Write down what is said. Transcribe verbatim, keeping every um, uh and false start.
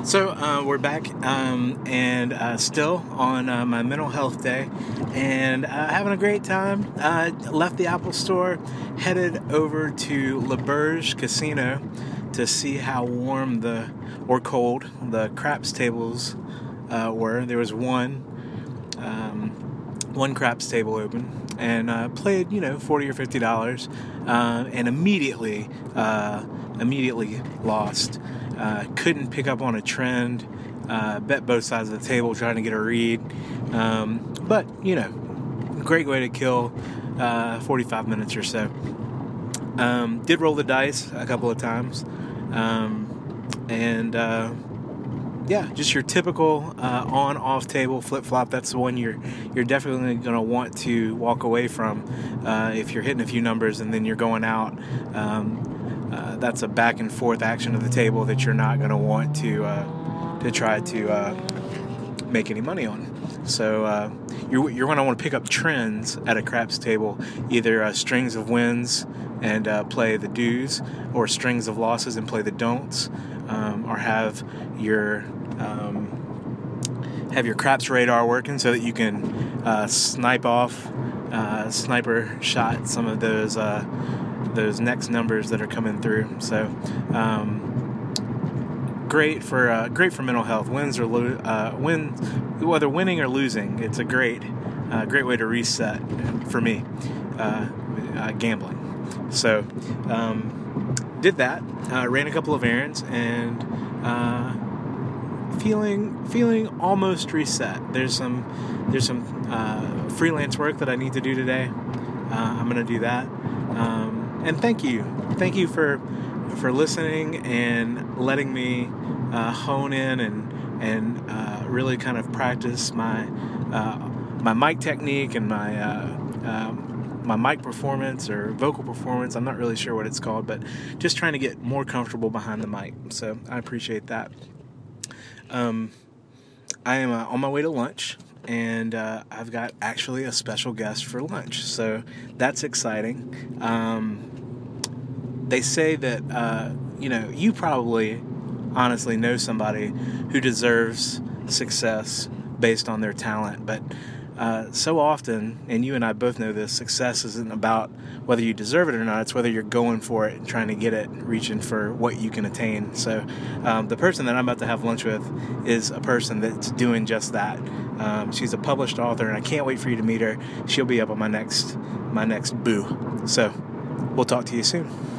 So uh, we're back um, and uh, still on uh, my mental health day and uh, having a great time. Uh, left the Apple Store, headed over to Le Berge Casino to see how warm the or cold the craps tables uh, were. There was one um, one craps table open and uh, played you know forty or fifty dollars uh, and immediately uh, immediately lost. Uh, couldn't pick up on a trend, uh, bet both sides of the table trying to get a read, um, but you know, great way to kill uh, forty-five minutes or so. Um, did roll the dice a couple of times, um, and uh, yeah, just your typical uh, on-off table flip-flop. That's the one you're you're definitely going to want to walk away from uh, if you're hitting a few numbers and then you're going out. Um, Uh, that's a back and forth action of the table that you're not going to want to uh, to try to uh, make any money on. So uh, you're, you're going to want to pick up trends at a craps table, either uh, strings of wins and uh, play the do's, or strings of losses and play the don'ts, um, or have your um, have your craps radar working so that you can uh, snipe off, uh, sniper shot some of those. Uh, those next numbers that are coming through. So um, great for uh, great for mental health. Wins or lo- uh, win, whether winning or losing, it's a great uh, great way to reset for me. Uh, uh, gambling. So um, did that. Uh, ran a couple of errands and uh, feeling feeling almost reset. There's some there's some uh, freelance work that I need to do today. Uh, I'm going to do that. Um, And thank you, thank you for for listening and letting me uh, hone in and and uh, really kind of practice my uh, my mic technique and my uh, um, my mic performance or vocal performance. I'm not really sure what it's called, but just trying to get more comfortable behind the mic. So I appreciate that. Um, I am uh, on my way to lunch. And uh, I've got actually a special guest for lunch, so that's exciting. Um, they say that, uh, you know, you probably honestly know somebody who deserves success based on their talent, but uh, so often, and you and I both know this, success isn't about whether you deserve it or not. It's whether you're going for it and trying to get it, reaching for what you can attain. So um, the person that I'm about to have lunch with is a person that's doing just that. Um, she's a published author, and I can't wait for you to meet her. She'll be up on my next my next boo. So we'll talk to you soon.